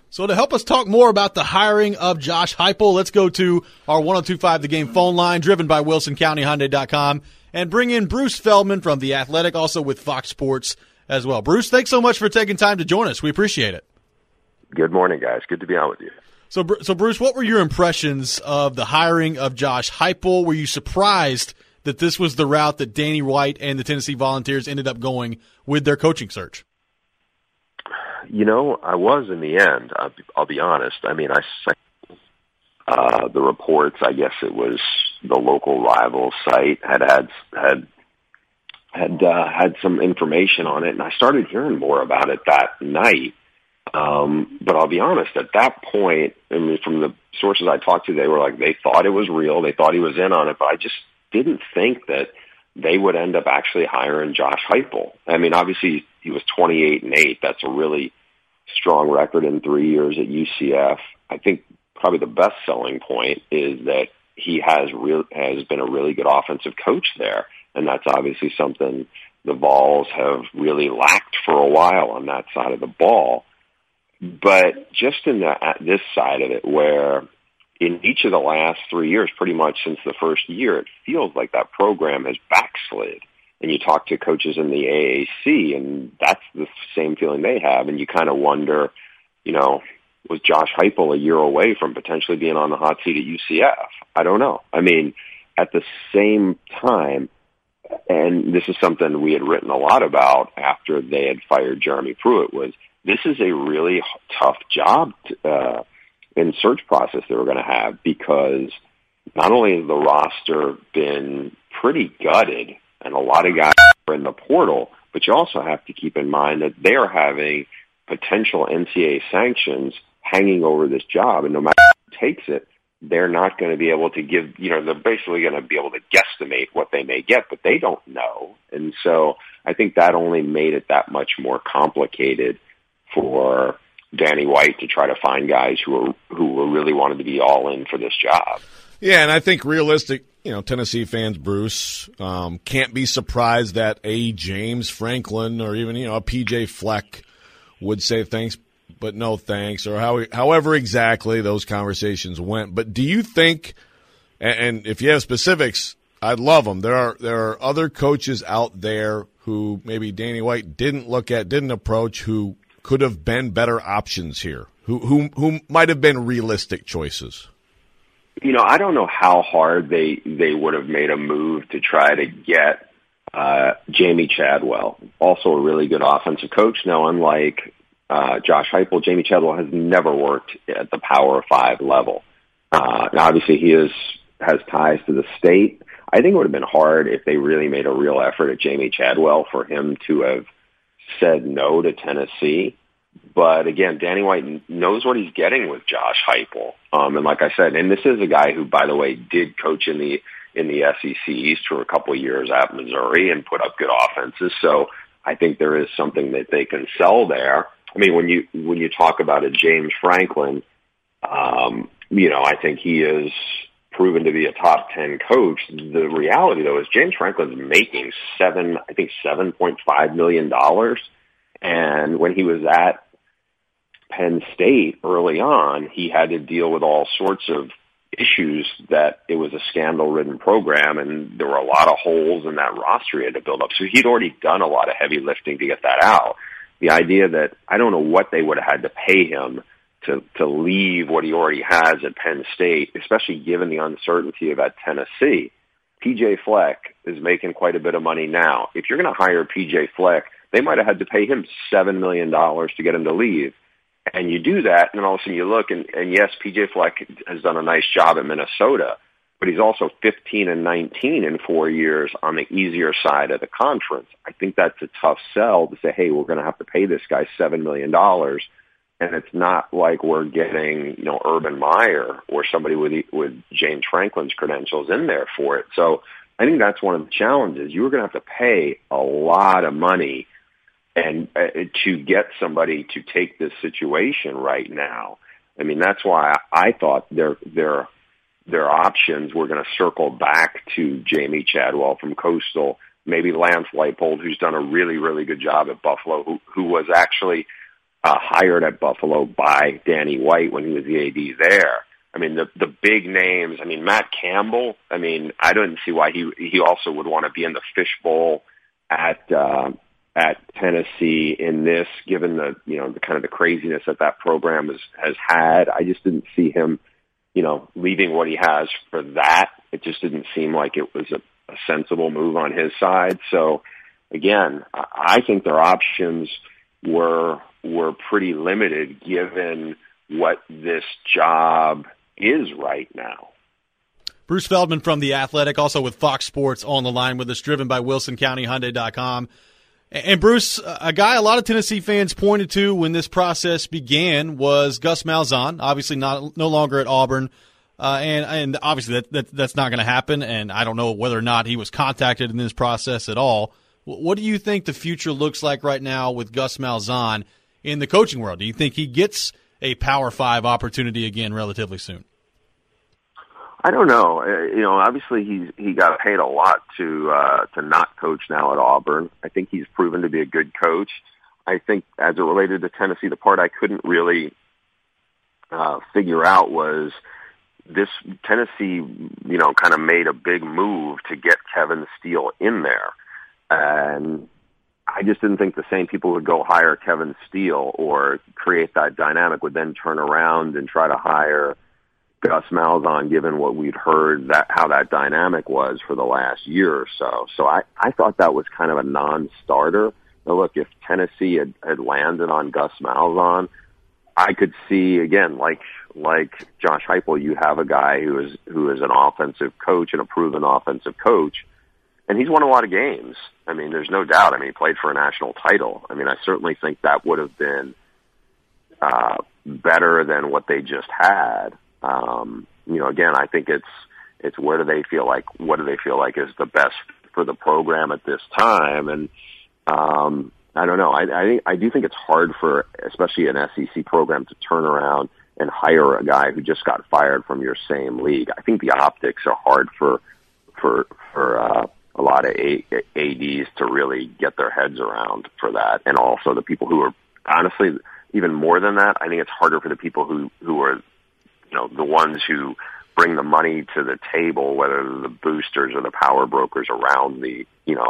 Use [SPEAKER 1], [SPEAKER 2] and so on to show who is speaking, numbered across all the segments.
[SPEAKER 1] So to help us talk more about the hiring of Josh Heupel, let's go to our 102.5 The Game phone line, driven by WilsonCountyHyundai.com, and bring in Bruce Feldman from The Athletic, also with Fox Sports as well. Bruce, thanks so much for taking time to join us. We appreciate it.
[SPEAKER 2] Good morning, guys. Good to be on with you.
[SPEAKER 1] So Bruce, what were your impressions of the hiring of Josh Heupel? Were you surprised that this was the route that Danny White and the Tennessee Volunteers ended up going with their coaching search?
[SPEAKER 2] I was in the end. I'll be honest. I mean, I saw the reports. I guess it was the local rival site had some information on it, and I started hearing more about it that night. But I'll be honest. At that point, I mean, from the sources I talked to, they were like they thought it was real. They thought he was in on it, but I just didn't think that they would end up actually hiring Josh Heupel. I mean, obviously he was 28-8. That's a really strong record in 3 years at UCF. I think probably the best selling point is that he has been a really good offensive coach there, and that's obviously something the Vols have really lacked for a while on that side of the ball. But just in this side of it, where in each of the last 3 years, pretty much since the first year, it feels like that program has backslid. And you talk to coaches in the AAC, and that's the same feeling they have. And you kind of wonder, was Josh Heupel a year away from potentially being on the hot seat at UCF? I don't know. I mean, at the same time, and this is something we had written a lot about after they had fired Jeremy Pruitt, was this is a really tough job in search process they were going to have, because not only has the roster been pretty gutted and a lot of guys are in the portal, but you also have to keep in mind that they're having potential NCAA sanctions hanging over this job, and no matter who takes it, they're not going to be able to give, they're basically going to be able to guesstimate what they may get, but they don't know. And so I think that only made it that much more complicated for Danny White to try to find guys who really wanted to be all in for this job.
[SPEAKER 3] Yeah, and I think realistic, Tennessee fans, Bruce, can't be surprised that a James Franklin or even, a PJ Fleck would say thanks, but no thanks, or however exactly those conversations went. But do you think, and if you have specifics, I'd love them. There are other coaches out there who maybe Danny White didn't approach, who could have been better options here, who might have been realistic choices?
[SPEAKER 2] I don't know how hard they would have made a move to try to get Jamie Chadwell, also a really good offensive coach. Now, unlike Josh Heupel, Jamie Chadwell has never worked at the Power 5 level. Now, obviously, he has ties to the state. I think it would have been hard if they really made a real effort at Jamie Chadwell for him to have said no to Tennessee. But again, Danny White knows what he's getting with Josh Heupel. And like I said, and this is a guy who, by the way, did coach in the SEC East for a couple of years at Missouri and put up good offenses. So I think there is something that they can sell there. I mean, when you talk about a James Franklin, I think he is proven to be a top 10 coach. The reality, though, is James Franklin's making $7.5 million. And when he was at Penn State early on, he had to deal with all sorts of issues, that it was a scandal-ridden program, and there were a lot of holes in that roster he had to build up. So he'd already done a lot of heavy lifting to get that out. The idea that I don't know what they would have had to pay him to leave what he already has at Penn State, especially given the uncertainty of at Tennessee. PJ Fleck is making quite a bit of money now. If you're going to hire PJ Fleck, they might have had to pay him $7 million to get him to leave. And you do that, and then all of a sudden you look, and yes, PJ Fleck has done a nice job at Minnesota, but he's also 15-19 in 4 years on the easier side of the conference. I think that's a tough sell to say, hey, we're going to have to pay this guy $7 million, and it's not like we're getting, Urban Meyer or somebody with James Franklin's credentials in there for it. So I think that's one of the challenges. You were going to have to pay a lot of money and to get somebody to take this situation right now. I mean, that's why I thought their options were going to circle back to Jamie Chadwell from Coastal, maybe Lance Leipold, who's done a really, really good job at Buffalo, who was actually hired at Buffalo by Danny White when he was the AD there. I mean, the big names, I mean, Matt Campbell, I mean, I don't see why he also would want to be in the fishbowl at Tennessee in this, given the kind of the craziness that program has had. I just didn't see him, leaving what he has for that. It just didn't seem like it was a sensible move on his side. So again, I think their options were pretty limited given what this job is right now.
[SPEAKER 1] Bruce Feldman from The Athletic, also with Fox Sports on the line with us, driven by WilsonCountyHyundai.com. And Bruce, a guy a lot of Tennessee fans pointed to when this process began was Gus Malzahn, obviously no longer at Auburn. And obviously that's not going to happen, and I don't know whether or not he was contacted in this process at all. What do you think the future looks like right now with Gus Malzahn in the coaching world? Do you think he gets a Power 5 opportunity again relatively soon?
[SPEAKER 2] I don't know. Obviously he got paid a lot to not coach now at Auburn. I think he's proven to be a good coach. I think as it related to Tennessee, the part I couldn't really figure out was this Tennessee, kind of made a big move to get Kevin Steele in there. And I just didn't think the same people would go hire Kevin Steele or create that dynamic would then turn around and try to hire Gus Malzahn, given what we'd heard how that dynamic was for the last year or so. So I thought that was kind of a non-starter. Now look, if Tennessee had landed on Gus Malzahn, I could see, again, like Josh Heupel, you have a guy who is an offensive coach and a proven offensive coach, and he's won a lot of games. I mean, there's no doubt. I mean, he played for a national title. I mean, I certainly think that would have been better than what they just had. Again, I think it's what do they feel like is the best for the program at this time, and I don't know. I do think it's hard for, especially an SEC program, to turn around and hire a guy who just got fired from your same league. I think the optics are hard for a lot of ADs to really get their heads around for that, and also the people who are honestly even more than that. I think it's harder for the people who are the ones who bring the money to the table, whether the boosters or the power brokers around the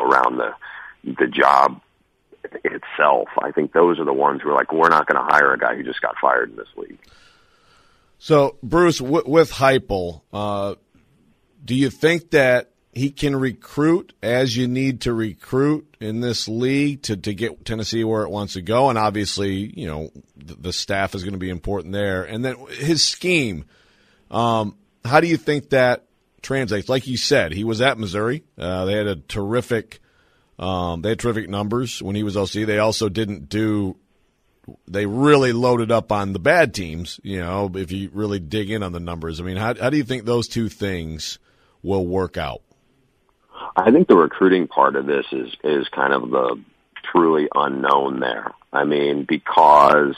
[SPEAKER 2] job itself. I think those are the ones who are like, we're not going to hire a guy who just got fired in this league.
[SPEAKER 3] So, Bruce, with Heupel, do you think that he can recruit as you need to recruit in this league to get Tennessee where it wants to go? And obviously, the staff is going to be important there. And then his scheme, how do you think that translates? Like you said, he was at Missouri. They had terrific numbers when he was OC. They also they really loaded up on the bad teams, if you really dig in on the numbers. I mean, how do you think those two things will work out?
[SPEAKER 2] I think the recruiting part of this is kind of the truly unknown there. I mean, because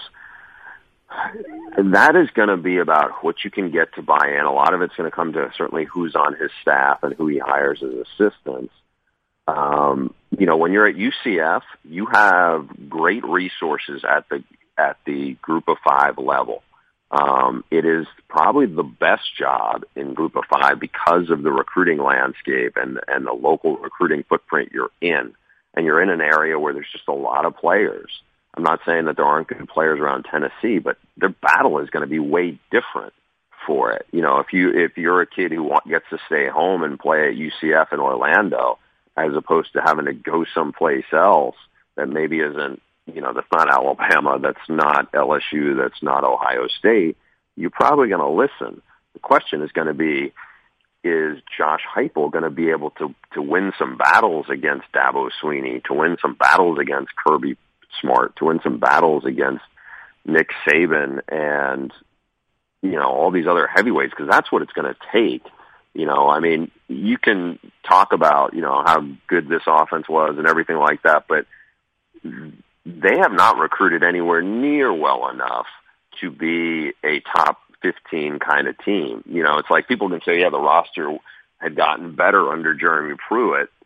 [SPEAKER 2] that is going to be about what you can get to buy in. A lot of it's going to come to certainly who's on his staff and who he hires as assistants. When you're at UCF, you have great resources at the Group of Five level. It is probably the best job in Group of Five because of the recruiting landscape and the local recruiting footprint you're in. And you're in an area where there's just a lot of players. I'm not saying that there aren't good players around Tennessee, but their battle is going to be way different for it. If you're a kid who gets to stay home and play at UCF in Orlando, as opposed to having to go someplace else that maybe isn't, that's not Alabama, that's not LSU, that's not Ohio State, you're probably going to listen. The question is going to be, is Josh Heupel going to be able to win some battles against Dabo Swinney, to win some battles against Kirby Smart, to win some battles against Nick Saban and, all these other heavyweights, because that's what it's going to take. You can talk about, how good this offense was and everything like that, but they have not recruited anywhere near well enough to be a top 15 kind of team. It's like people can say, yeah, the roster had gotten better under Jeremy Pruitt.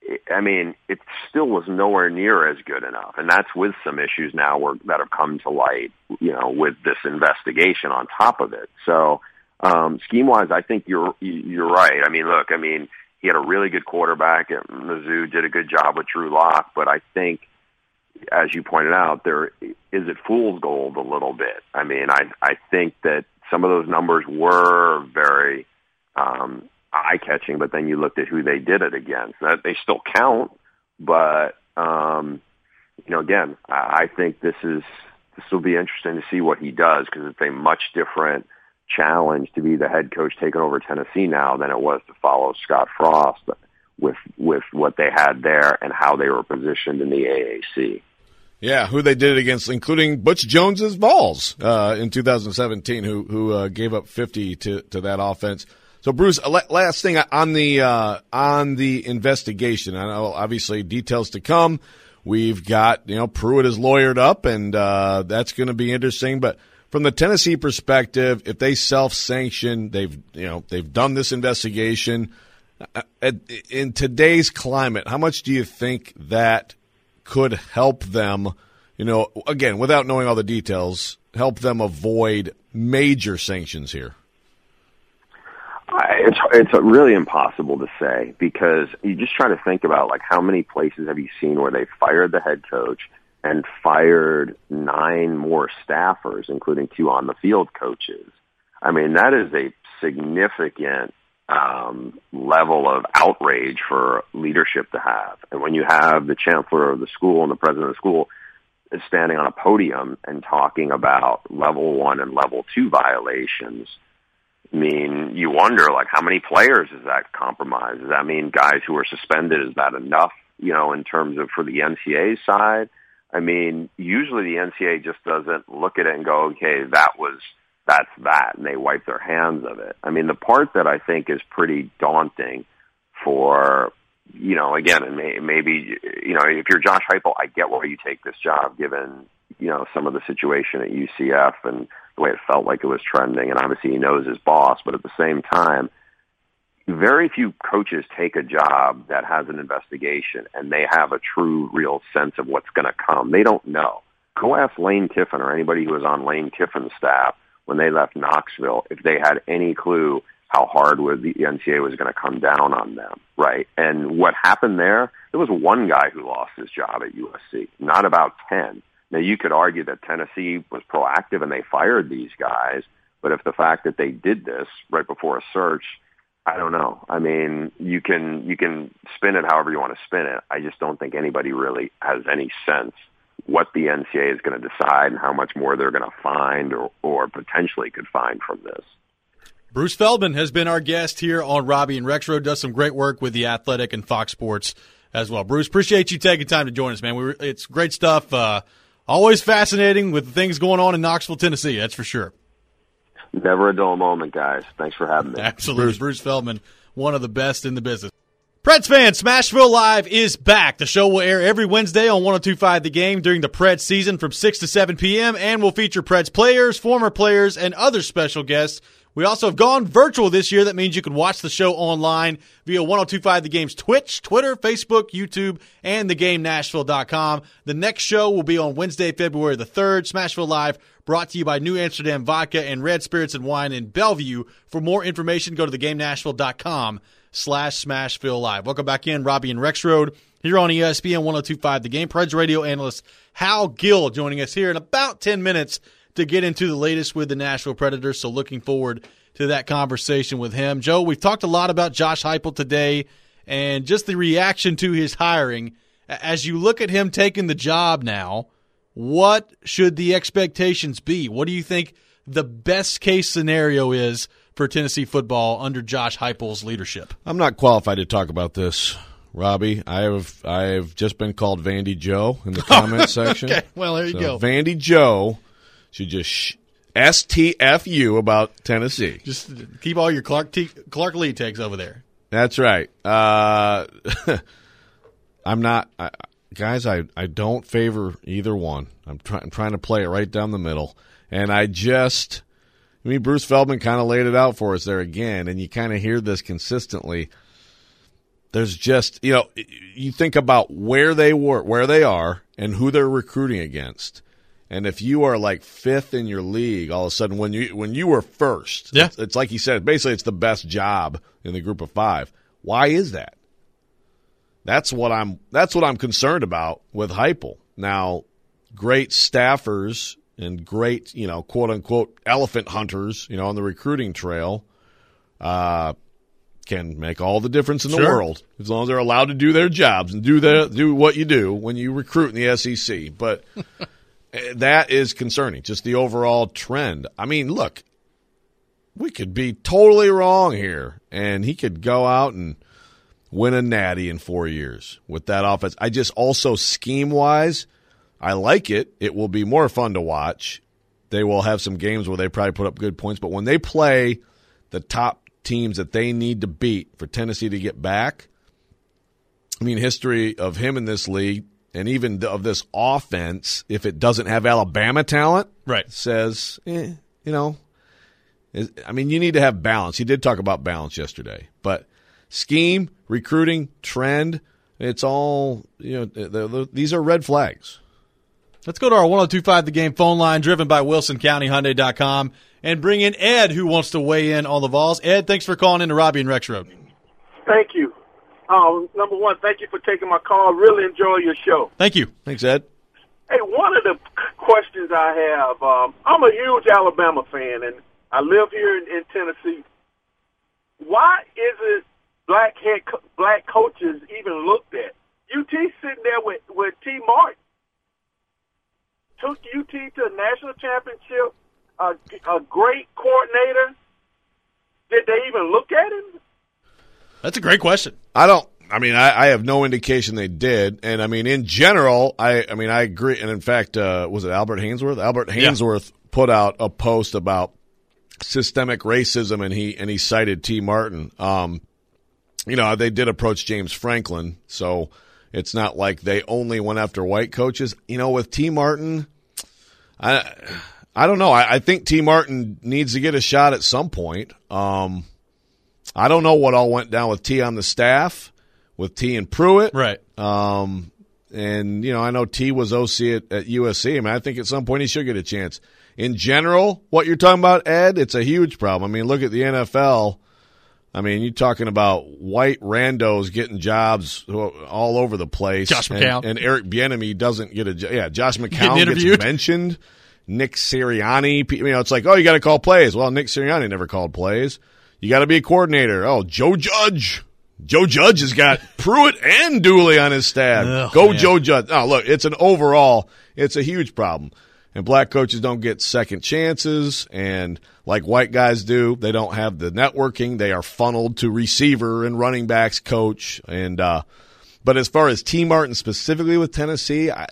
[SPEAKER 2] I mean, it still was nowhere near as good enough. And that's with some issues now that have come to light, with this investigation on top of it. So, scheme-wise, I think you're right. I mean, look, he had a really good quarterback at Mizzou, did a good job with Drew Lock, but I think, as you pointed out, is it fool's gold a little bit. I mean, I think that some of those numbers were very eye-catching, but then you looked at who they did it against. They still count, but again, I think this will be interesting to see what he does, because it's a much different challenge to be the head coach taking over Tennessee now than it was to follow Scott Frost with what they had there and how they were positioned in the AAC.
[SPEAKER 3] Yeah, who they did it against, including Butch Jones's Vols in 2017, who gave up 50 to that offense. So, Bruce, last thing on the investigation. I know obviously details to come. We've got Pruitt is lawyered up, and that's going to be interesting. But from the Tennessee perspective, if they self-sanction, they've done this investigation. In today's climate, how much do you think that could help them, again, without knowing all the details, help them avoid major sanctions here?
[SPEAKER 2] It's really impossible to say, because you just try to think about, like, how many places have you seen where they fired the head coach and fired 9 more staffers, including 2 on-the-field coaches? I mean, that is a significant level of outrage for leadership to have. And when you have the chancellor of the school and the president of the school is standing on a podium and talking about level 1 and level 2 violations, I mean, you wonder, like, how many players is that compromise? Does that mean guys who are suspended? Is that enough, in terms of for the NCAA side? I mean, usually the NCAA just doesn't look at it and go, okay, that's that, and they wipe their hands of it. I mean, the part that I think is pretty daunting for, again, and maybe, if you're Josh Heupel, I get why you take this job, given, some of the situation at UCF and the way it felt like it was trending, and obviously he knows his boss, but at the same time, very few coaches take a job that has an investigation and they have a true, real sense of what's going to come. They don't know. Go ask Lane Kiffin or anybody who was on Lane Kiffin's staff when they left Knoxville if they had any clue how hard the NCAA was going to come down on them, right? And what happened there was one guy who lost his job at USC, not about 10. Now, you could argue that Tennessee was proactive and they fired these guys, but if the fact that they did this right before a search, I don't know. I mean, you can spin it however you want to spin it. I just don't think anybody really has any sense what the NCAA is going to decide and how much more they're going to find or potentially could find from this.
[SPEAKER 1] Bruce Feldman has been our guest here on Robbie and Rexroad, does some great work with The Athletic and Fox Sports as well. Bruce, appreciate you taking time to join us, man. It's great stuff. Always fascinating with things going on in Knoxville, Tennessee, that's for sure.
[SPEAKER 2] Never a dull moment, guys. Thanks for having me.
[SPEAKER 1] Absolutely. Bruce Feldman, one of the best in the business. Preds fans, Smashville Live is back. The show will air every Wednesday on 102.5 The Game during the Preds season from 6 to 7 p.m. and will feature Preds players, former players, and other special guests. We also have gone virtual this year. That means you can watch the show online via 102.5 The Game's Twitch, Twitter, Facebook, YouTube, and TheGameNashville.com. The next show will be on Wednesday, February the 3rd. Smashville Live, brought to you by New Amsterdam Vodka and Red Spirits and Wine in Bellevue. For more information, go to TheGameNashville.com/Smashville Live. Welcome back in, Robbie and Rexroad, here on ESPN 102.5 The Game. Preds radio analyst Hal Gill joining us here in about 10 minutes to get into the latest with the Nashville Predators, so looking forward to that conversation with him. Joe, we've talked a lot about Josh Heupel today and just the reaction to his hiring. As you look at him taking the job now, what should the expectations be? What do you think the best-case scenario is for Tennessee football under Josh Heupel's leadership?
[SPEAKER 3] I'm not qualified to talk about this, Robbie. I have just been called Vandy Joe in the comment section.
[SPEAKER 1] Okay, well, there you go.
[SPEAKER 3] Vandy Joe should just STFU about Tennessee.
[SPEAKER 1] Just keep all your Clark Lee takes over there.
[SPEAKER 3] That's right. I'm not guys. I don't favor either one. I'm trying to play it right down the middle, and Bruce Feldman kind of laid it out for us there again, and you kind of hear this consistently. there's just, you think about where they are, and who they're recruiting against. And if you are like fifth in your league, all of a sudden when you were first, it's like he said, basically it's the best job in the group of five. Why is that? That's what I'm concerned about with Heupel. Now, great staffers and great, quote unquote elephant hunters, on the recruiting trail, can make all the difference in the world as long as they're allowed to do their jobs and do what you do when you recruit in the SEC. But that is concerning, just the overall trend. I mean, look, we could be totally wrong here, and he could go out and win a natty in 4 years with that offense. I just also scheme-wise, I like it. It will be more fun to watch. They will have some games where they probably put up good points, but when they play the top teams that they need to beat for Tennessee to get back, I mean, history of him in this league, and even of this offense, if it doesn't have Alabama talent, says, I mean, you need to have balance. He did talk about balance yesterday. But scheme, recruiting, trend, it's all, these are red flags.
[SPEAKER 1] Let's go to our 102.5 The Game phone line, driven by WilsonCountyHyundai.com, and bring in Ed, who wants to weigh in on the Vols. Ed, thanks for calling in to Robbie and Rex Road.
[SPEAKER 4] Thank you. Number one, thank you for taking my call. Really enjoy your show.
[SPEAKER 1] Thank you.
[SPEAKER 3] Thanks, Ed.
[SPEAKER 4] Hey, one of the questions I have, I'm a huge Alabama fan, and I live here in Tennessee. Why isn't black coaches even looked at? UT sitting there with T. Martin. Took UT to a national championship, a great coordinator. Did they even look at him?
[SPEAKER 1] That's a great question.
[SPEAKER 3] I have no indication they did. And, I mean, in general, I agree. And, in fact, was it Albert Hainsworth? Albert Hainsworth put out a post about systemic racism, and he cited T. Martin. They did approach James Franklin, so it's not like they only went after white coaches. With T. Martin, I don't know. I think T. Martin needs to get a shot at some point. I don't know what all went down with T on the staff, with T and Pruitt.
[SPEAKER 1] Right.
[SPEAKER 3] And, I know T was OC at USC. I mean, I think at some point he should get a chance. In general, what you're talking about, Ed, it's a huge problem. I mean, look at the NFL. I mean, you're talking about white randos getting jobs all over the place.
[SPEAKER 1] Josh McCown.
[SPEAKER 3] And Eric Bieniemy doesn't get a job. Yeah, Josh McCown gets mentioned. Nick Sirianni. It's like, oh, you got to call plays. Well, Nick Sirianni never called plays. You got to be a coordinator. Oh, Joe Judge. Joe Judge has got Pruitt and Dooley on his staff. Joe Judge. Oh, look, it's a huge problem. And black coaches don't get second chances, and like white guys do, they don't have the networking. They are funneled to receiver and running backs coach. And but as far as T. Martin specifically with Tennessee, I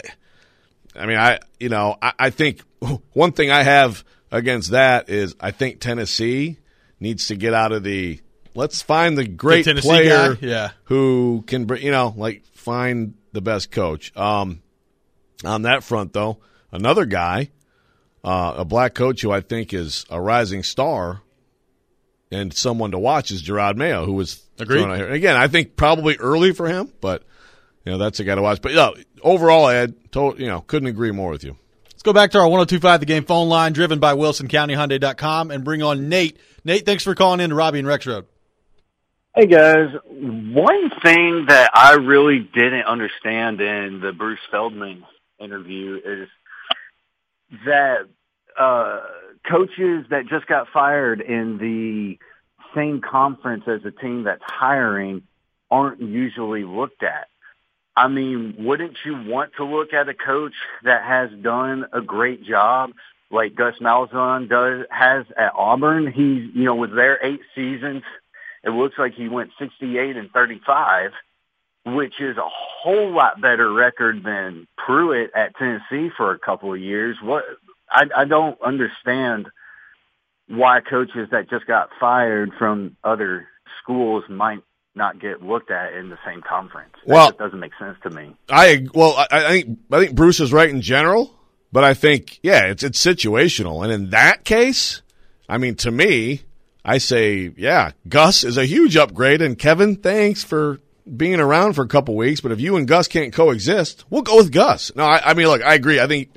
[SPEAKER 3] think one thing I have against that is I think Tennessee needs to get out of let's find the great player who can, find the best coach. On that front, though, another guy, a black coach who I think is a rising star and someone to watch is Gerard Mayo, who was thrown out here. Again, I think probably early for him, but that's a guy to watch. But overall, Ed, couldn't agree more with you.
[SPEAKER 1] Let's go back to our 102.5 The Game phone line, driven by WilsonCountyHyundai.com, and bring on Nate. Nate, thanks for calling in to Robbie and Rex Road.
[SPEAKER 5] Hey, guys. One thing that I really didn't understand in the Bruce Feldman interview is that coaches that just got fired in the same conference as a team that's hiring aren't usually looked at. I mean, wouldn't you want to look at a coach that has done a great job like Gus Malzahn has at Auburn? He's, was there 8 seasons. It looks like he went 68-35, which is a whole lot better record than Pruitt at Tennessee for a couple of years. I don't understand why coaches that just got fired from other schools might not get looked at in the same conference. That just doesn't make sense to me.
[SPEAKER 3] I think Bruce is right in general, but I think it's situational. And in that case, I mean, to me, I say Gus is a huge upgrade, and Kevin, thanks for being around for a couple weeks, but if you and Gus can't coexist, we'll go with Gus. No, I mean, look, I agree. I think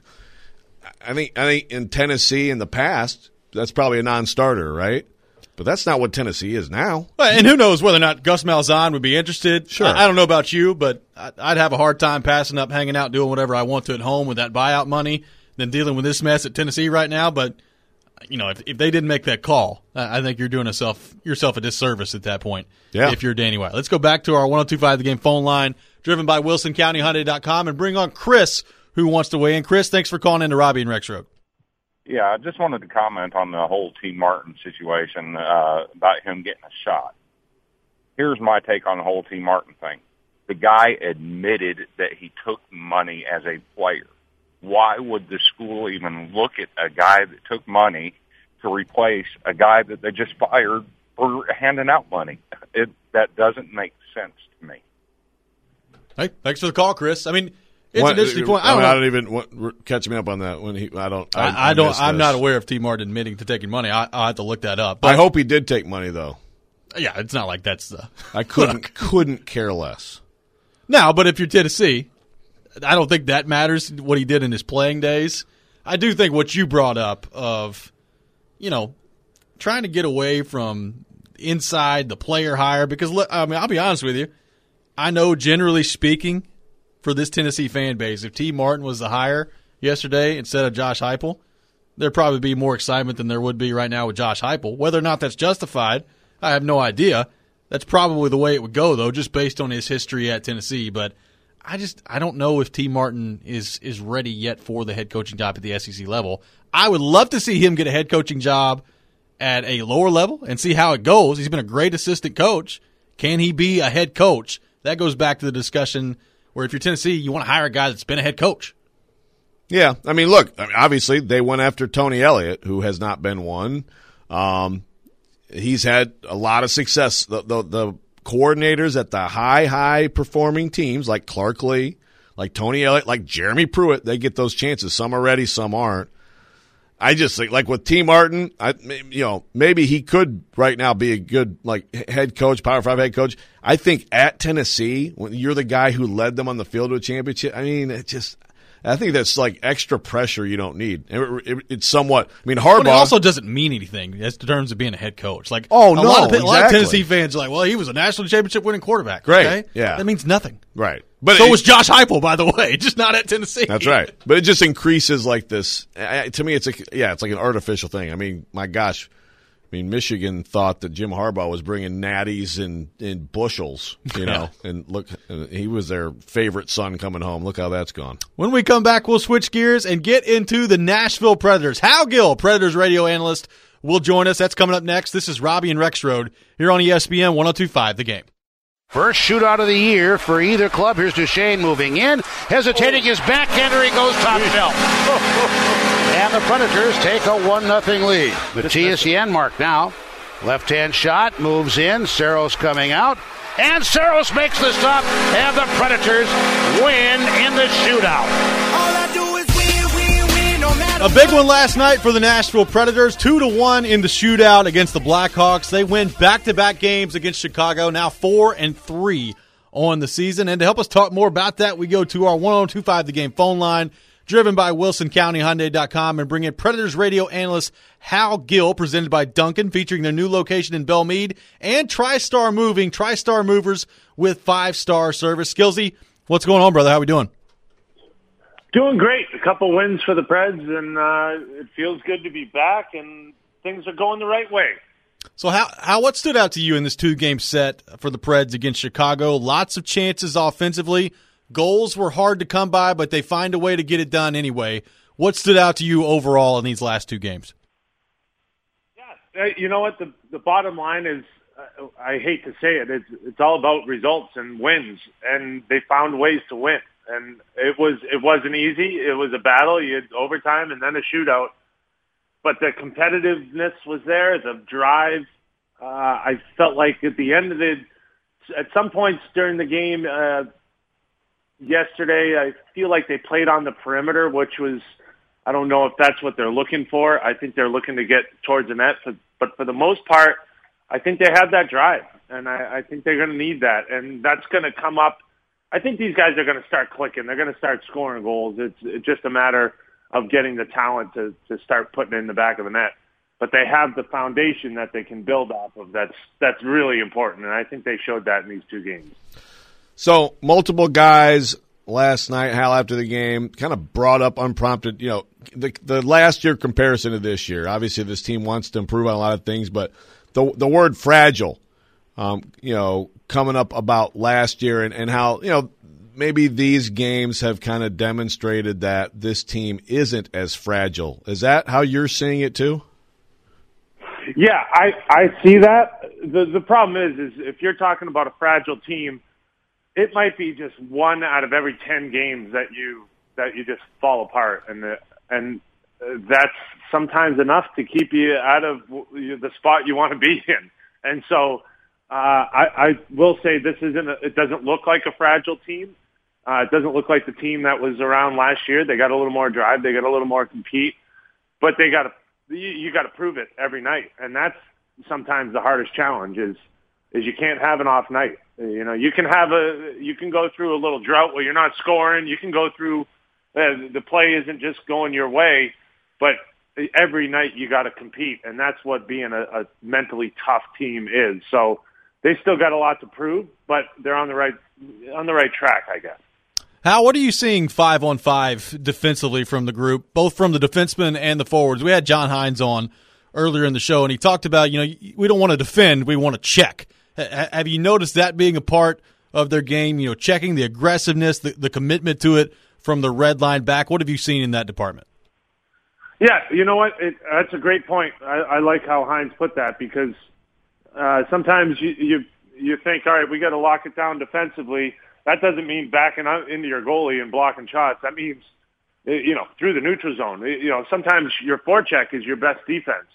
[SPEAKER 3] in Tennessee in the past, that's probably a non-starter, right? But that's not what Tennessee is now.
[SPEAKER 1] And who knows whether or not Gus Malzahn would be interested.
[SPEAKER 3] Sure.
[SPEAKER 1] I don't know about you, but I'd have a hard time passing up, hanging out, doing whatever I want to at home with that buyout money than dealing with this mess at Tennessee right now. But, if they didn't make that call, I think you're doing yourself a disservice at that point.
[SPEAKER 3] Yeah.
[SPEAKER 1] If you're Danny White. Let's go back to our 102.5 The Game phone line, driven by WilsonCountyHyundai.com, and bring on Chris, who wants to weigh in. Chris, thanks for calling in to Robbie and Rex Road.
[SPEAKER 6] Yeah, I just wanted to comment on the whole T. Martin situation about him getting a shot. Here's my take on the whole T. Martin thing. The guy admitted that he took money as a player. Why would the school even look at a guy that took money to replace a guy that they just fired for handing out money? That doesn't make sense to me.
[SPEAKER 1] Hey, thanks for the call, Chris. I mean, it's an interesting point.
[SPEAKER 3] I don't even catch me up on that.
[SPEAKER 1] I'm not aware of T. Martin admitting to taking money. I'll have to look that up. But,
[SPEAKER 3] I hope he did take money, though.
[SPEAKER 1] Yeah, it's not like that's the.
[SPEAKER 3] I couldn't care less.
[SPEAKER 1] No, but if you're Tennessee, I don't think that matters what he did in his playing days. I do think what you brought up of, trying to get away from inside the player hire, because I'll be honest with you, I know generally speaking, for this Tennessee fan base, if T. Martin was the hire yesterday instead of Josh Heupel, there'd probably be more excitement than there would be right now with Josh Heupel. Whether or not that's justified, I have no idea. That's probably the way it would go, though, just based on his history at Tennessee. But I don't know if T. Martin is ready yet for the head coaching job at the SEC level. I would love to see him get a head coaching job at a lower level and see how it goes. He's been a great assistant coach. Can he be a head coach? That goes back to the discussion where if you're Tennessee, you want to hire a guy that's been a head coach.
[SPEAKER 3] Yeah. I mean, look, obviously they went after Tony Elliott, who has not been one. He's had a lot of success. The coordinators at the high performing teams like Clark Lee, like Tony Elliott, like Jeremy Pruitt, they get those chances. Some are ready, some aren't. I just think, like with T. Martin, maybe he could right now be a good head coach, Power 5 head coach. I think at Tennessee, when you're the guy who led them on the field to a championship, I mean, I think that's extra pressure you don't need. It's somewhat. I mean, Harbaugh.
[SPEAKER 1] But it also doesn't mean anything in terms of being a head coach. A
[SPEAKER 3] lot
[SPEAKER 1] of Tennessee fans are like, well, he was a national championship winning quarterback.
[SPEAKER 3] Great.
[SPEAKER 1] Okay?
[SPEAKER 3] Yeah.
[SPEAKER 1] That means nothing.
[SPEAKER 3] Right.
[SPEAKER 1] But so was Josh Heupel, by the way, just not at Tennessee.
[SPEAKER 3] That's right. But it just increases this. To me, it's like an artificial thing. I mean, my gosh. I mean, Michigan thought that Jim Harbaugh was bringing natties in bushels, and look, he was their favorite son coming home. Look how that's gone.
[SPEAKER 1] When we come back, we'll switch gears and get into the Nashville Predators. Hal Gill, Predators radio analyst, will join us. That's coming up next. This is Robbie and Rex Road here on ESPN 102.5 The Game.
[SPEAKER 7] First shootout of the year for either club. Here's Duchesne moving in, hesitating his backhander. He goes top shelf. And the Predators take a 1-0 lead. Matthias Janmark now. Left-hand shot, moves in. Saros coming out. And Saros makes the stop. And the Predators win in the shootout.
[SPEAKER 8] All I do is win, no matter
[SPEAKER 1] A big one last night for the Nashville Predators, 2-1 in the shootout against the Blackhawks. They win back-to-back games against Chicago, now 4-3 on the season. And to help us talk more about that, we go to our 102.5 The Game phone line, driven by WilsonCountyHyundai.com, and bring in Predators radio analyst Hal Gill, presented by Duncan, featuring their new location in Belmead, and TriStar Movers with 5-star service. Skillsy, what's going on, brother? How we doing?
[SPEAKER 9] Doing great. A couple wins for the Preds, and it feels good to be back, and things are going the right way.
[SPEAKER 1] So what stood out to you in this 2-game set for the Preds against Chicago? Lots of chances offensively. Goals were hard to come by, but they find a way to get it done anyway. What stood out to you overall in these last 2 games?
[SPEAKER 9] Yeah, you know what? The bottom line is, I hate to say it, it's all about results and wins, and they found ways to win. And it wasn't easy. It was a battle. You had overtime and then a shootout. But the competitiveness was there, the drive. I felt like at the end of at some points during the game yesterday, I feel like they played on the perimeter, which was, I don't know if that's what they're looking for. I think they're looking to get towards the net. But for the most part, I think they had that drive. and I think they're going to need that, and that's going to come up. I think these guys are going to start clicking. They're going to start scoring goals. It's just a matter of getting the talent to start putting it in the back of the net. But they have the foundation that they can build off of. That's really important, and I think they showed that in these two games.
[SPEAKER 3] So multiple guys last night, Hal, after the game, kind of brought up unprompted, the last year comparison to this year. Obviously, this team wants to improve on a lot of things, but the word fragile, coming up about last year and how, maybe these games have kind of demonstrated that this team isn't as fragile. Is that how you're seeing it too?
[SPEAKER 9] Yeah, I see that. The problem is if you're talking about a fragile team, it might be just 1 out of every 10 games that you just fall apart, and that's sometimes enough to keep you out of the spot you want to be in. And so I will say it doesn't look like a fragile team. It doesn't look like the team that was around last year. They got a little more drive, they got a little more compete, but you got to prove it every night, and that's sometimes the hardest challenge is you can't have an off night. You can go through a little drought where you're not scoring. You can go through the play isn't just going your way, but every night you got to compete, and that's what being a mentally tough team is. So they still got a lot to prove, but they're on the right track, I guess.
[SPEAKER 1] Hal, what are you seeing 5-on-5 defensively from the group, both from the defensemen and the forwards? We had John Hines on earlier in the show, and he talked about, we don't want to defend, we want to check. Have you noticed that being a part of their game, checking the aggressiveness, the commitment to it from the red line back? What have you seen in that department?
[SPEAKER 9] Yeah, you know what? That's a great point. I like how Hines put that because sometimes you think, all right, we got to lock it down defensively. That doesn't mean backing out into your goalie and blocking shots. That means, through the neutral zone. Sometimes your forecheck is your best defense.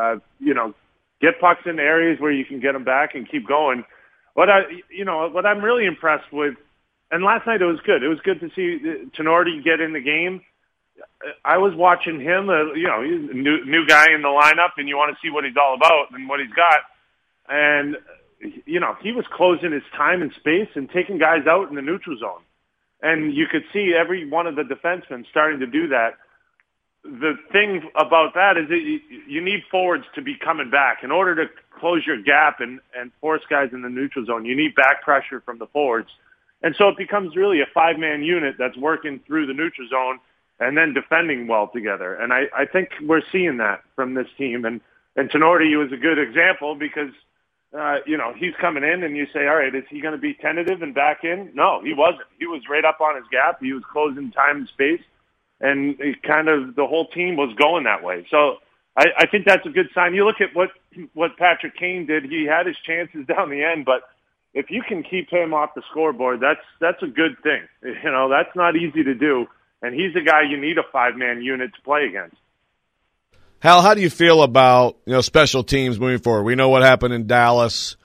[SPEAKER 9] Get pucks in areas where you can get them back and keep going. What I'm really impressed with, and last night it was good. It was good to see Tenorti get in the game. I was watching him, he's a new guy in the lineup, and you want to see what he's all about and what he's got. And, he was closing his time and space and taking guys out in the neutral zone. And you could see every one of the defensemen starting to do that. The thing about that is that you need forwards to be coming back. In order to close your gap and force guys in the neutral zone, you need back pressure from the forwards. And so it becomes really a 5-man unit that's working through the neutral zone and then defending well together. And I think we're seeing that from this team. And Tenorti was a good example because, he's coming in and you say, all right, is he going to be tentative and back in? No, he wasn't. He was right up on his gap. He was closing time and space. And the whole team was going that way. So I think that's a good sign. You look at what Patrick Kane did. He had his chances down the end, but if you can keep him off the scoreboard, that's a good thing. That's not easy to do. And he's a guy you need a 5-man unit to play against.
[SPEAKER 3] Hal, how do you feel about special teams moving forward? We know what happened in Dallas.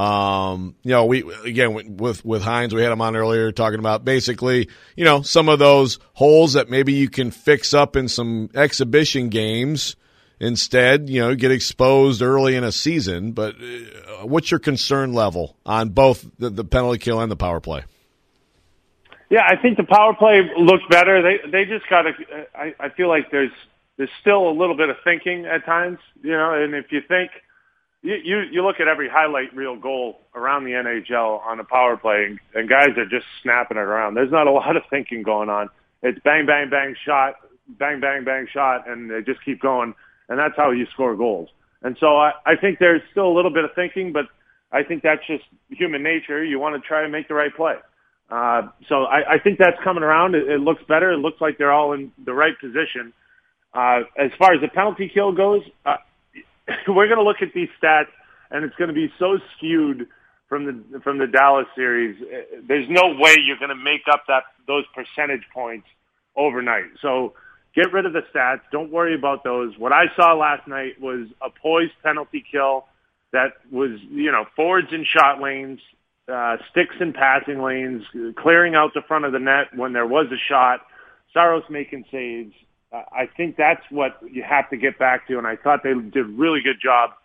[SPEAKER 3] We with Hines, we had him on earlier talking about basically, some of those holes that maybe you can fix up in some exhibition games instead, get exposed early in a season. But what's your concern level on both the penalty kill and the power play?
[SPEAKER 9] Yeah, I think the power play looked better. They just got to. I feel like there's still a little bit of thinking at times, and if you think. You look at every highlight reel goal around the NHL on a power play, and guys are just snapping it around. There's not a lot of thinking going on. It's bang, bang, bang, shot, bang, bang, bang, shot, and they just keep going, and that's how you score goals. And so I think there's still a little bit of thinking, but I think that's just human nature. You want to try to make the right play. So I think that's coming around. It looks better. It looks like they're all in the right position. As far as the penalty kill goes, we're going to look at these stats, and it's going to be so skewed from the Dallas series. There's no way you're going to make up those percentage points overnight. So get rid of the stats. Don't worry about those. What I saw last night was a poised penalty kill that was, forwards in shot lanes, sticks in passing lanes, clearing out the front of the net when there was a shot, Saros making saves. I think that's what you have to get back to, and I thought they did a really good job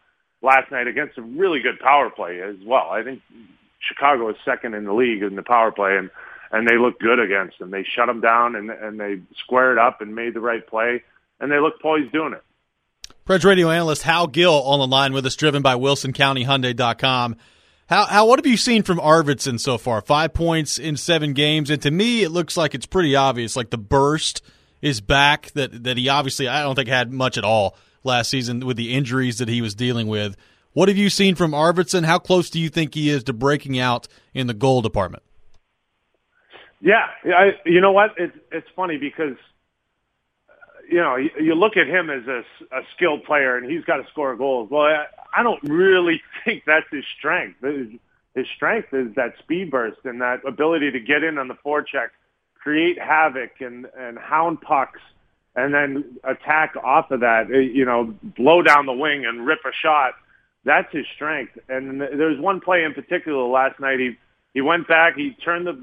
[SPEAKER 9] last night against a really good power play as well. I think Chicago is second in the league in the power play, and they looked good against them. They shut them down, and they squared up and made the right play, and they looked poised doing it.
[SPEAKER 1] Preds radio analyst Hal Gill on the line with us, driven by WilsonCountyHyundai.com. How what have you seen from Arvidsson so far? 5 points in 7 games, and to me it looks like it's pretty obvious. Like the burst is back that he obviously I don't think had much at all last season with the injuries that he was dealing with. What have you seen from Arvidsson? How close do you think he is to breaking out in the goal department?
[SPEAKER 9] Yeah, you know what? It's funny because you look at him as a skilled player, and he's got to score goals. Well, I don't really think that's his strength. His strength is that speed burst and that ability to get in on the forecheck, create havoc, and hound pucks, and then attack off of that. Blow down the wing and rip a shot. That's his strength. And there's one play in particular last night. He went back. He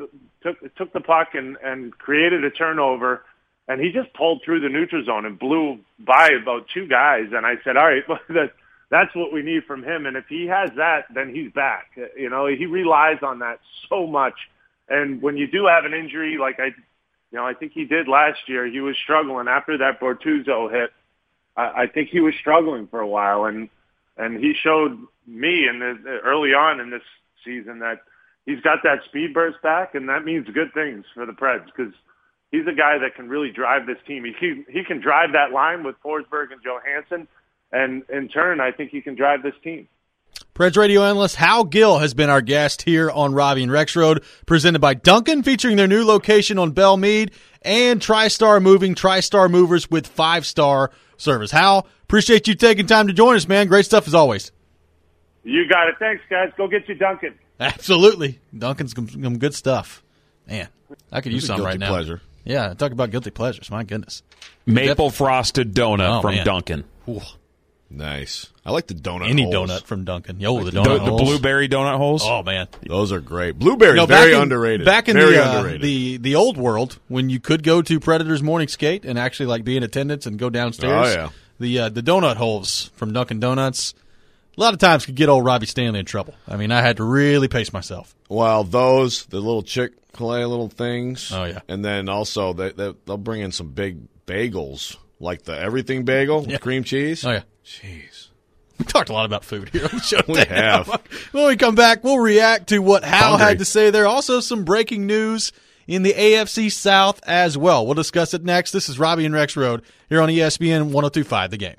[SPEAKER 9] took the puck and created a turnover. And he just pulled through the neutral zone and blew by about 2 guys. And I said, all right, that's what we need from him. And if he has that, then he's back. He relies on that so much. And when you do have an injury, like I think he did last year, he was struggling after that Bortuzzo hit. I think he was struggling for a while. And he showed me early on in this season that he's got that speed burst back, and that means good things for the Preds because he's a guy that can really drive this team. He can drive that line with Forsberg and Johansson, and in turn, I think he can drive this team.
[SPEAKER 1] Preds radio analyst Hal Gill has been our guest here on Robbie and Rex Road, presented by Duncan, featuring their new location on Belle Meade, and TriStar Moving, TriStar Movers with 5-star service. Hal, appreciate you taking time to join us, man. Great stuff as always.
[SPEAKER 9] You got it. Thanks, guys. Go get you Duncan.
[SPEAKER 1] Absolutely. Duncan's some good stuff. Man, I could use some right now.
[SPEAKER 3] Pleasure.
[SPEAKER 1] Yeah, talk about guilty pleasures. My goodness.
[SPEAKER 10] Maple frosted donut from Duncan.
[SPEAKER 1] Ooh.
[SPEAKER 3] Nice. I like the donut
[SPEAKER 1] Any
[SPEAKER 3] holes.
[SPEAKER 1] donut from Duncan. The donut holes.
[SPEAKER 10] The blueberry donut holes?
[SPEAKER 1] Oh, man.
[SPEAKER 3] Those are great. Blueberry very underrated.
[SPEAKER 1] Back in
[SPEAKER 3] underrated.
[SPEAKER 1] the old world, when you could go to Predators morning skate and actually be in attendance and go downstairs, the donut holes from Dunkin' Donuts a lot of times could get old Robbie Stanley in trouble. I mean, I had to really pace myself.
[SPEAKER 3] Well, the little Chick-fil-A little things.
[SPEAKER 1] Oh, yeah.
[SPEAKER 3] And then also they'll bring in some big bagels, like the everything bagel with cream cheese.
[SPEAKER 1] Oh, yeah.
[SPEAKER 3] Jeez.
[SPEAKER 1] We talked a lot about food here on the show.
[SPEAKER 3] We have.
[SPEAKER 1] When we come back, we'll react to what Hal had to say there. Also, some breaking news in the AFC South as well. We'll discuss it next. This is Robbie and Rex Road here on ESPN 102.5 The Game.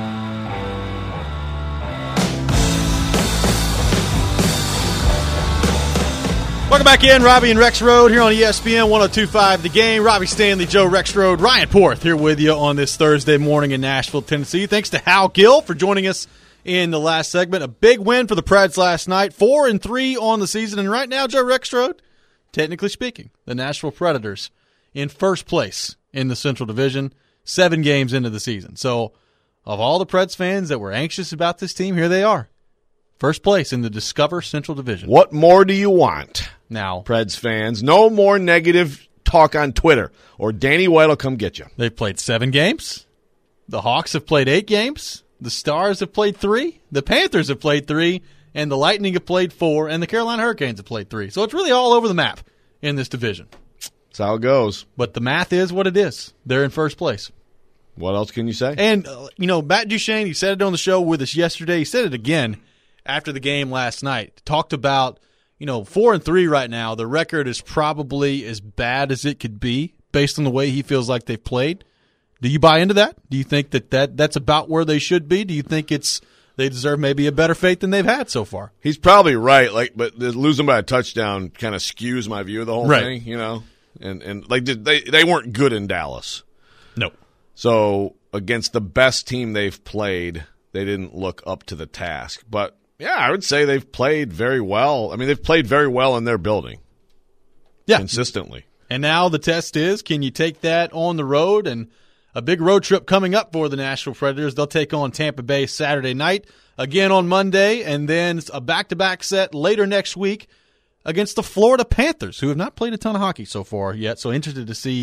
[SPEAKER 1] Welcome back in, Robbie and Rex Road here on ESPN 102.5 The Game. Robbie Stanley, Joe Rex Road, Ryan Porth here with you on this Thursday morning in Nashville, Tennessee. Thanks to Hal Gill for joining us in the last segment. A big win for the Preds last night, 4-3 on the season. And right now, Joe Rex Road, technically speaking, the Nashville Predators in first place in the Central Division, 7 games into the season. So of all the Preds fans that were anxious about this team, here they are. First place in the Discover Central Division.
[SPEAKER 3] What more do you want?
[SPEAKER 1] Now,
[SPEAKER 3] Preds fans, no more negative talk on Twitter, or Danny White will come get you.
[SPEAKER 1] They've played 7 games. The Hawks have played 8 games. The Stars have played 3. The Panthers have played 3. And the Lightning have played 4. And the Carolina Hurricanes have played 3. So it's really all over the map in this division.
[SPEAKER 3] That's how it goes.
[SPEAKER 1] But the math is what it is. They're in first place.
[SPEAKER 3] What else can you say?
[SPEAKER 1] And, Matt Duchene, he said it on the show with us yesterday. He said it again after the game last night. Talked about 4-3 right now. The record is probably as bad as it could be based on the way he feels like they've played. Do you buy into that? Do you think that's about where they should be? Do you think they deserve maybe a better fate than they've had so far?
[SPEAKER 3] He's probably right. But losing by a touchdown kind of skews my view of the whole thing. And they weren't good in Dallas.
[SPEAKER 1] No.
[SPEAKER 3] So against the best team they've played, they didn't look up to the task. But yeah, I would say they've played very well. I mean, they've played very well in their building.
[SPEAKER 1] Yeah.
[SPEAKER 3] Consistently.
[SPEAKER 1] And now the test is, can you take that on the road? And a big road trip coming up for the Nashville Predators. They'll take on Tampa Bay Saturday night, again on Monday, and then a back-to-back set later next week against the Florida Panthers, who have not played a ton of hockey so far yet. So interested to see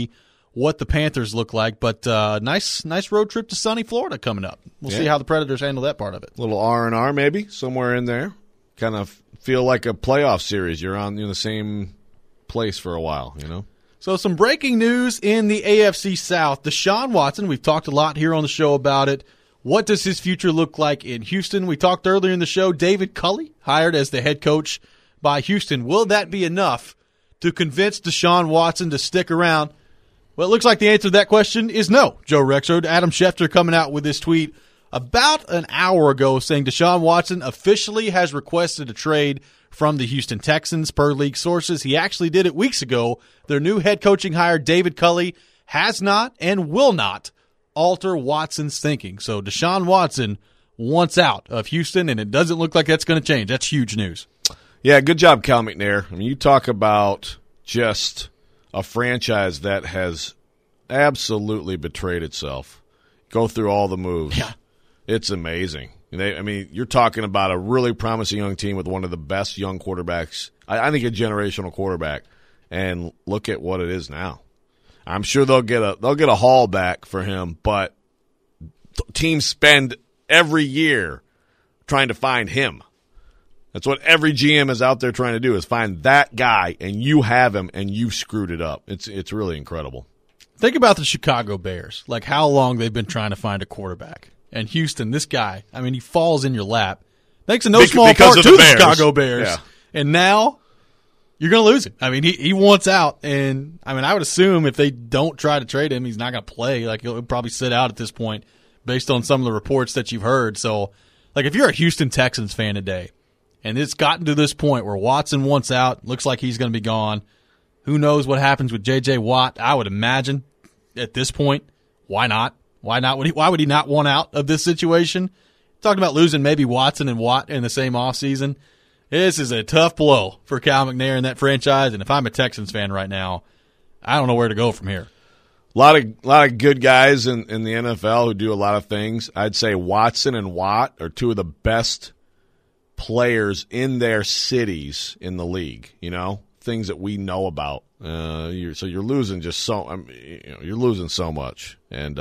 [SPEAKER 1] what the Panthers look like. But nice road trip to sunny Florida coming up. We'll see how the Predators handle that part of it.
[SPEAKER 3] Little R&R maybe somewhere in there. Kind of feel like a playoff series. You're on the same place for a while, you know.
[SPEAKER 1] So some breaking news in the AFC South. Deshaun Watson, we've talked a lot here on the show about it. What does his future look like in Houston? We talked earlier in the show, David Culley hired as the head coach by Houston. Will that be enough to convince Deshaun Watson to stick around? Well, it looks like the answer to that question is no. Joe Rexrode, Adam Schefter coming out with this tweet about an hour ago saying Deshaun Watson officially has requested a trade from the Houston Texans. Per league sources, he actually did it weeks ago. Their new head coaching hire, David Culley, has not and will not alter Watson's thinking. So Deshaun Watson wants out of Houston, and it doesn't look like that's going to change. That's huge news.
[SPEAKER 3] Yeah, good job, Cal McNair. I mean, you talk about just a franchise that has absolutely betrayed itself. Go through all the moves.
[SPEAKER 1] Yeah.
[SPEAKER 3] It's amazing. You're talking about a really promising young team with one of the best young quarterbacks. I think a generational quarterback. And look at what it is now. I'm sure they'll get a haul back for him, but teams spend every year trying to find him. That's what every GM is out there trying to do, is find that guy, and you have him, and you screwed it up. It's really incredible.
[SPEAKER 1] Think about the Chicago Bears, like how long they've been trying to find a quarterback. And Houston, this guy, he falls in your lap. Thanks in no small part to the Chicago Bears. Yeah. And now you're going to lose him. He wants out. And, I would assume if they don't try to trade him, he's not going to play. Like, he'll probably sit out at this point based on some of the reports that you've heard. So, like, if you're a Houston Texans fan today and it's gotten to this point where Watson wants out, looks like he's going to be gone, who knows what happens with J.J. Watt? I would imagine at this point, why not? Why would he not want out of this situation? Talking about losing maybe Watson and Watt in the same offseason. This is a tough blow for Cal McNair and that franchise. And if I'm a Texans fan right now, I don't know where to go from here.
[SPEAKER 3] A lot of good guys in the NFL who do a lot of things. I'd say Watson and Watt are two of the best players in their cities in the league. Things that we know about. So you're losing you're losing so much. And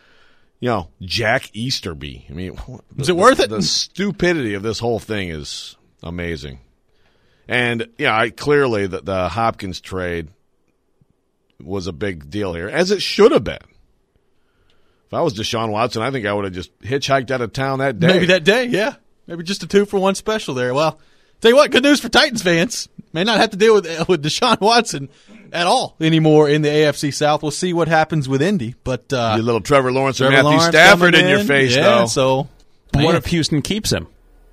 [SPEAKER 3] Jack Easterby.
[SPEAKER 1] Is it worth it?
[SPEAKER 3] The stupidity of this whole thing is amazing. And clearly the Hopkins trade was a big deal here, as it should have been. If I was Deshaun Watson, I think I would have just hitchhiked out of town that day.
[SPEAKER 1] Maybe that day, yeah. Maybe just a 2-for-1 special there. Well, tell you what, good news for Titans fans. May not have to deal with Deshaun Watson at all anymore in the AFC South. We'll see what happens with Indy. But
[SPEAKER 3] your little Trevor Lawrence and Matthew Stafford in your face, though.
[SPEAKER 1] So,
[SPEAKER 10] what if Houston keeps him?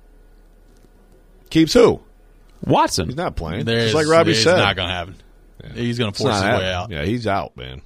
[SPEAKER 3] Keeps who?
[SPEAKER 10] Watson.
[SPEAKER 3] He's not playing. Just like Robbie said.
[SPEAKER 1] It's not going to happen. Yeah. He's going to force his way out.
[SPEAKER 3] Yeah, he's out, man.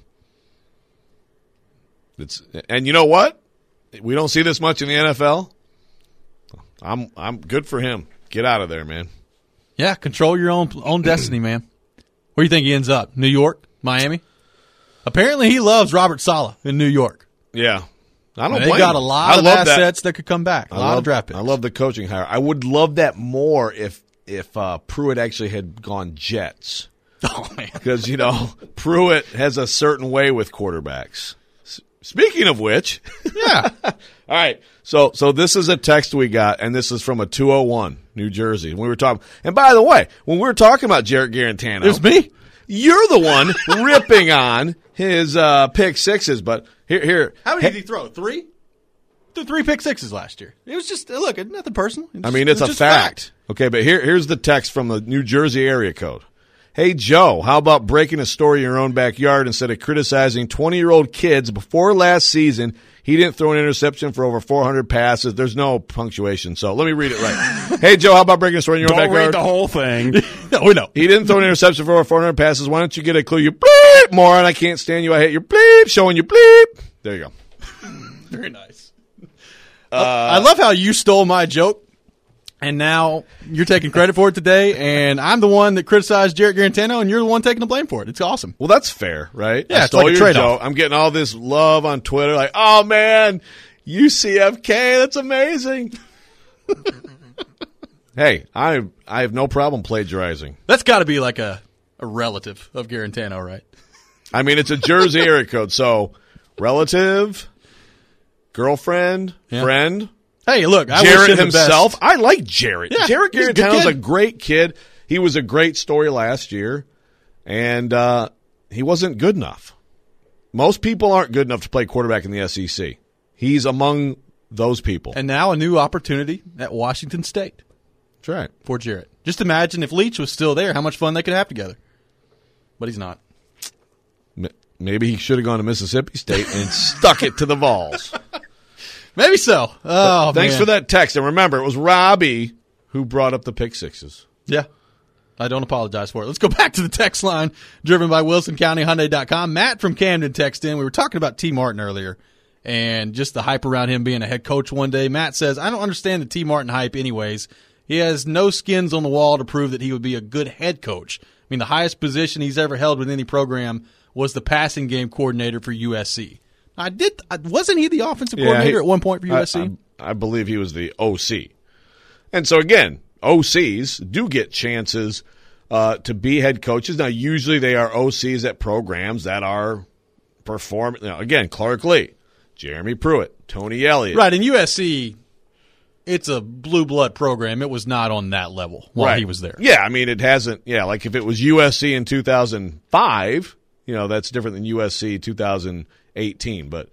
[SPEAKER 3] And you know what? We don't see this much in the NFL. I'm good for him. Get out of there, man.
[SPEAKER 1] Yeah, control your own destiny, man. Where do you think he ends up? New York? Miami? Apparently he loves Robert Saleh in New York.
[SPEAKER 3] Yeah. I don't blame him.
[SPEAKER 1] They got a lot of assets that could come back. A lot of draft picks.
[SPEAKER 3] I love the coaching hire. I would love that more if Pruitt actually had gone Jets.
[SPEAKER 1] Oh, man.
[SPEAKER 3] Because, Pruitt has a certain way with quarterbacks. Speaking of which.
[SPEAKER 1] Yeah.
[SPEAKER 3] All right. So this is a text we got, and this is from a 201, New Jersey. We were talking, and by the way, when we were talking about Jarrett Garantano,
[SPEAKER 1] it was me.
[SPEAKER 3] You're the one ripping on his pick sixes, but here.
[SPEAKER 1] How many did he throw? 3? Threw 3 pick sixes last year. It was just look, it's nothing personal.
[SPEAKER 3] It's a fact. Okay, but here's the text from the New Jersey area code. Hey, Joe, how about breaking a story in your own backyard instead of criticizing 20-year-old kids? Before last season, he didn't throw an interception for over 400 passes. There's no punctuation, so let me read it right. Hey, Joe, how about breaking a story in your own backyard?
[SPEAKER 10] Don't read the whole thing.
[SPEAKER 1] No, we know.
[SPEAKER 3] He didn't throw an interception for over 400 passes. Why don't you get a clue? You bleep, moron. I can't stand you. I hate your bleep. Showing you bleep. There you go.
[SPEAKER 1] Very nice. I love how you stole my joke. And now you're taking credit for it today, and I'm the one that criticized Jarrett Garantano, and you're the one taking the blame for it. It's awesome.
[SPEAKER 3] Well, that's fair, right?
[SPEAKER 1] Yeah, it's like a trade-off.
[SPEAKER 3] I'm getting all this love on Twitter, like, oh, man, UCFK, that's amazing. Hey, I have no problem plagiarizing.
[SPEAKER 1] That's got to be like a relative of Garantano, right?
[SPEAKER 3] I mean, it's a Jersey area code. So, relative, girlfriend, friend.
[SPEAKER 1] Hey, look, I
[SPEAKER 3] Jarrett
[SPEAKER 1] wish him
[SPEAKER 3] himself.
[SPEAKER 1] The best.
[SPEAKER 3] I like Jarrett.
[SPEAKER 1] Yeah,
[SPEAKER 3] Jarrett
[SPEAKER 1] he's a good
[SPEAKER 3] Garantano's
[SPEAKER 1] kid.
[SPEAKER 3] a great kid. He was a great story last year, and he wasn't good enough. Most people aren't good enough to play quarterback in the SEC. He's among those people.
[SPEAKER 1] And now a new opportunity at Washington State.
[SPEAKER 3] That's right.
[SPEAKER 1] For Jarrett. Just imagine if Leach was still there, how much fun they could have together. But he's not.
[SPEAKER 3] Maybe he should have gone to Mississippi State and stuck it to the Vols.
[SPEAKER 1] Maybe so. Oh,
[SPEAKER 3] thanks
[SPEAKER 1] man.
[SPEAKER 3] for that text. And remember, it was Robbie who brought up the pick sixes.
[SPEAKER 1] Yeah. I don't apologize for it. Let's go back to the text line driven by WilsonCountyHyundai.com. Matt from Camden texted in. We were talking about T. Martin earlier and just the hype around him being a head coach one day. Matt says, I don't understand the T. Martin hype anyways. He has no skins on the wall to prove that he would be a good head coach. I mean, the highest position he's ever held with any program was the passing game coordinator for USC. Wasn't he the offensive coordinator at one point for USC?
[SPEAKER 3] I believe he was the OC. And so, again, OCs do get chances to be head coaches. Now, usually they are OCs at programs that are performing. Again, Clark Lee, Jeremy Pruitt, Tony Elliott.
[SPEAKER 1] Right, in USC, it's a blue blood program. It was not on that level while he was there.
[SPEAKER 3] Yeah, I mean, it hasn't. Yeah, like if it was USC in 2005, that's different than USC 2018. But,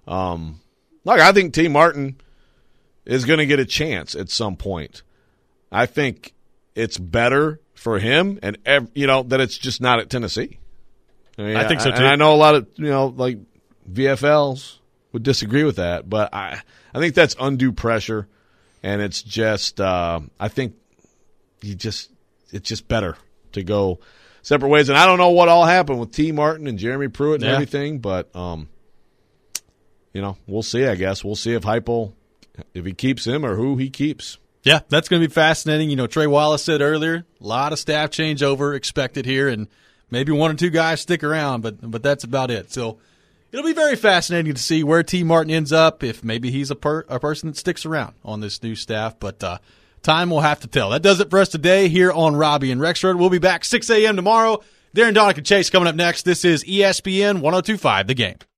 [SPEAKER 3] I think T. Martin is going to get a chance at some point. I think it's better for him and, that it's just not at Tennessee.
[SPEAKER 1] I think so, too.
[SPEAKER 3] And I know a lot of, like VFLs would disagree with that, but I think that's undue pressure, and it's just, I think it's just better to go separate ways. And I don't know what all happened with T. Martin and Jeremy Pruitt and everything, but, we'll see, I guess. We'll see if Heupel, if he keeps him or who he keeps.
[SPEAKER 1] Yeah, that's going to be fascinating. Trey Wallace said earlier, a lot of staff changeover expected here, and maybe one or two guys stick around, but that's about it. So it'll be very fascinating to see where T. Martin ends up, if maybe he's a person that sticks around on this new staff. But time will have to tell. That does it for us today here on Robbie and Rexroad. We'll be back 6 a.m. tomorrow. Darren Donick and Chase coming up next. This is ESPN 102.5 The Game.